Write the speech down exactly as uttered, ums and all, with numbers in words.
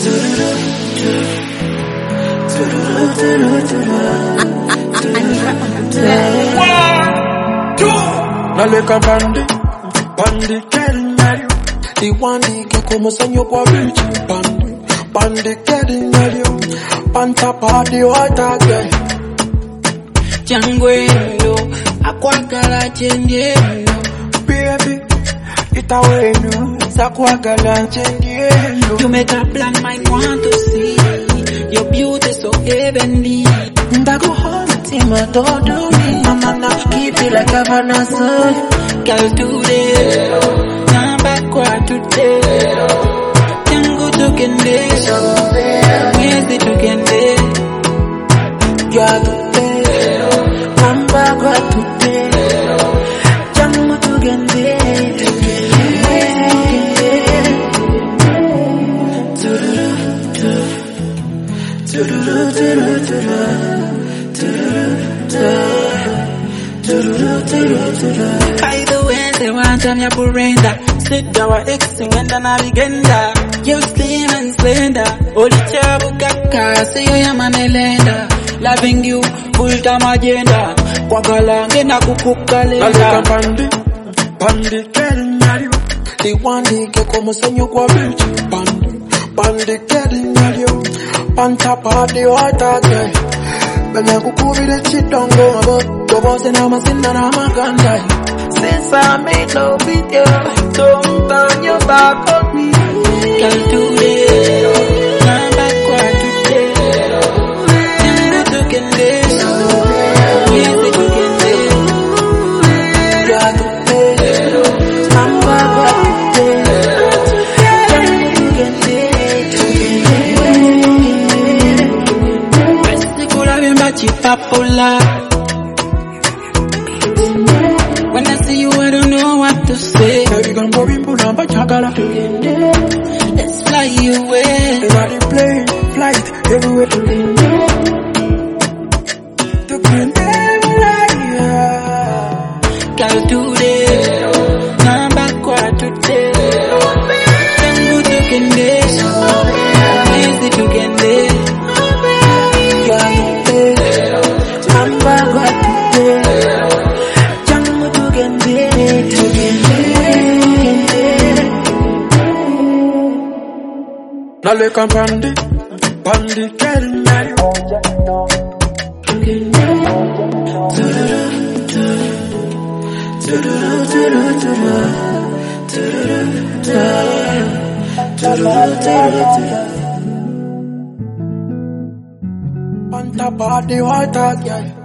Naleka bandi, bandi getting at you. The one that get como senyo kwa bichi. Bandi, bandi getting at you. Panta party water girl. Jangwendo, akwagala chendiendo. Baby, itawenu, sakwagala chendiendo. You make a plan, mind want to see. Your beauty so heavenly. Ndago home, tima todo me. Mama na keep it like a vanessa. Girl today, now backward today. Tango tokende, where's the tokende? You are today, I'm backward today. Tango tokende, by the way, they want on your burenda. Sit down, exing and an abigenda. You're slim and slender. Olichabu kaka, say you am an elenda. Loving you, full time agenda. Kwagala, ngena kukukalenda. Naleka bandi, bandi getting at you. The one that get como senyo kwa bichi. Bandi, bandi getting at you. Panta party water girl. Benya kukubile chidongo abo. Dobose na masinda na maganda. Since I made love with you, don't turn your back on me. Girl today, now backward today. Tango tokende, where's the tokende? You are today, I'm backward today. Chipapula. When I see you, I don't know what to say. Let's fly away. Everybody plane, flight, everywhere. The green Girl today, now backward today. Tango tokende, where's the tokende? You are today, I'm backward today. Tango tokende, Naleka bandi, bandi getting at you. Panta party water girl.